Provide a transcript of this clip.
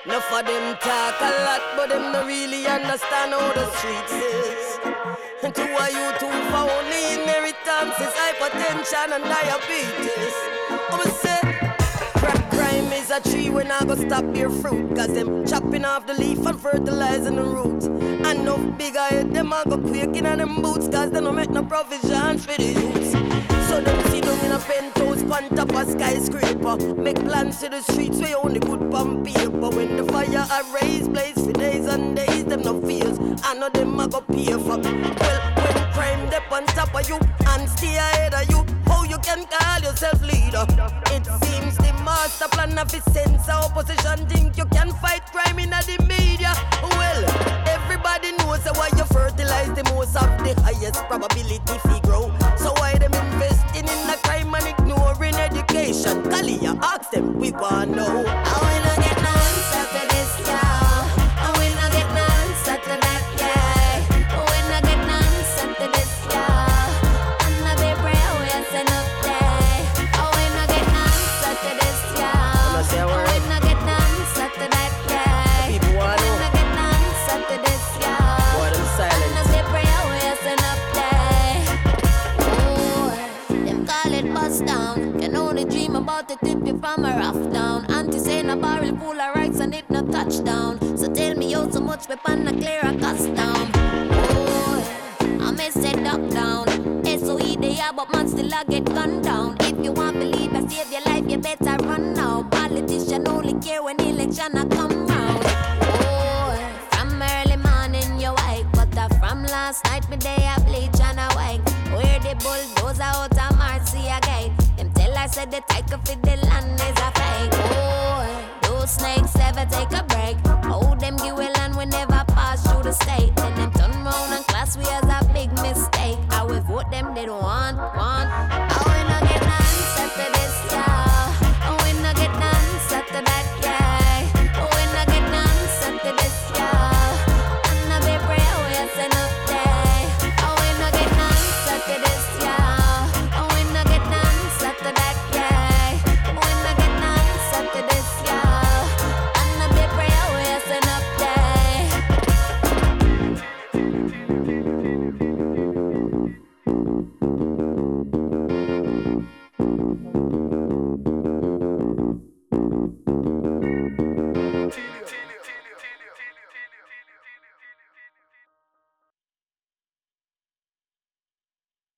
Enough of them talk a lot, but them don't really understand how the streets is. And to a you too for only inheritance is hypertension and diabetes. I'ma say, crime is a tree when I go stop your fruit. Cause them chopping off the leaf and fertilizing the roots. And enough bigger head, them a go quaking on them boots. Cause they don't make no provisions for the youths. So them sit down in a penthouse, pan top a skyscraper. Make plans to the streets where you only good pan paper. When the fire a raise, blaze for days and days, them no fears. I know them a go pay for. Well, when crime dep on top of you and stay ahead of you, how you can call yourself leader? It seems the master plan of his sense of opposition think you can fight crime in the media. Well, everybody knows why you fertilize the most of the highest probability to grow. So why them investing in the crime and ignoring education? Kalia, ask them, we wanna know. I will not get no answer to this, y'all. I will not get no answer to that, yeah. I will not get no answer to this, y'all. I'm not be brave, we're send up there. I will not get no answer to this, y'all. I will not get no answer to that, yeah. People wanna I will not get no answer to this, y'all. Boy, them silent. I'm not be brave, we're send up there. Oh, them call it bust down. Can only dream about it if you from a rough down. Auntie saying a barrel full of rights and it no touchdown. So tell me how so much weapon a clear a custom. Oh, I may say duck down. SOE they are but man still a get gunned down. If you want believe I save your life you better run now. Politician only care when election a come round. Oh, from early morning you wake, but from last night me day I bleach and I wake. Where the bulldozer out of Marcia gate. Them tell I said the title for the land is a